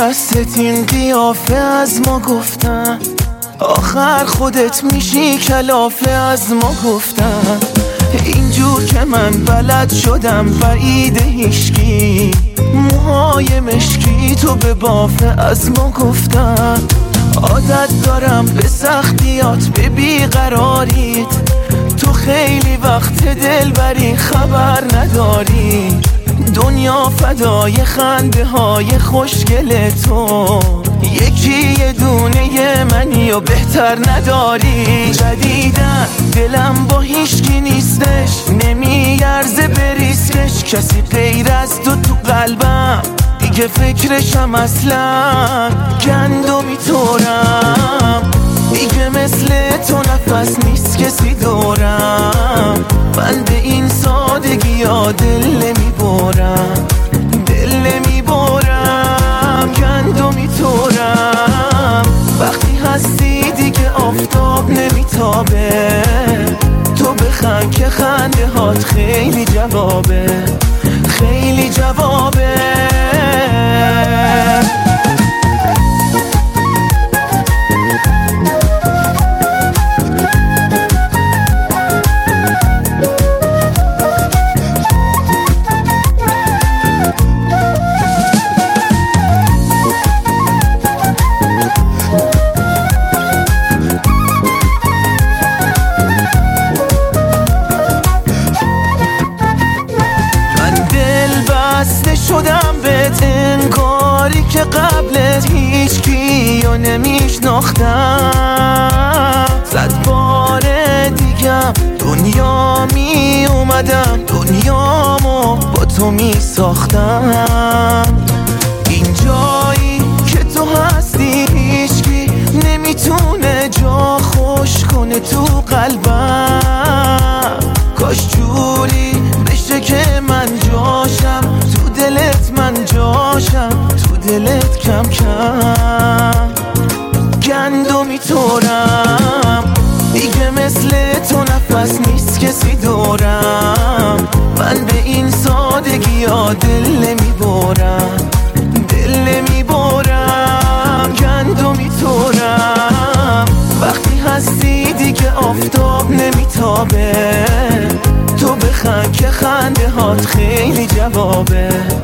دستت این قیافه از ما گفتن، آخر خودت میشی کلافه از ما گفتن. اینجور که من بلد شدم بعید هیشکی، موهای مشکی تو به بافه از ما گفتن. عادت دارم به سختیات به بیقراریت، تو خیلی وقت دلبری خبر نداری. دنیا فدای خنده های خوشگل تو، یکی یه دونه منی و بهتر نداری. جدیدن دلم با هیچکی نیستش، نمیارزه بریسکش. کسی غیر از تو قلبم دیگه فکرشم اصلا. گندمی طورم دیگه مثل تو نفس نیست کسی دورم. من به این سادگی ها دل نمیبرم، دل نمیبرم. گندمی طورم وقتی هستی دیگه آفتاب نمیتابه. تو بخند که خنده هات خیلی جوابه، خیلی جوابه. شدم بهت انگاری که قبلت هیچ کیو نمیشناختم. 100 بار دیگم دنیا می اومدم، دنیامو با تو می ساختم. این جایی که تو هستی هیچکی نمیتونه جا خوش کنه تو قلبم. کاش جوری بشه که من جاشم تو دلت، من جاشم تو دلت کم کم. گندمی طورم دیگه مثل تو نفس نیست کسی دورم. من به این سادگی ها دل نمیبرم، دل نمیبرم. گندمی طورم وقتی هستی دیگه آفتاب نمیتابه. تو بخند که خنده هات خیلی جوابه،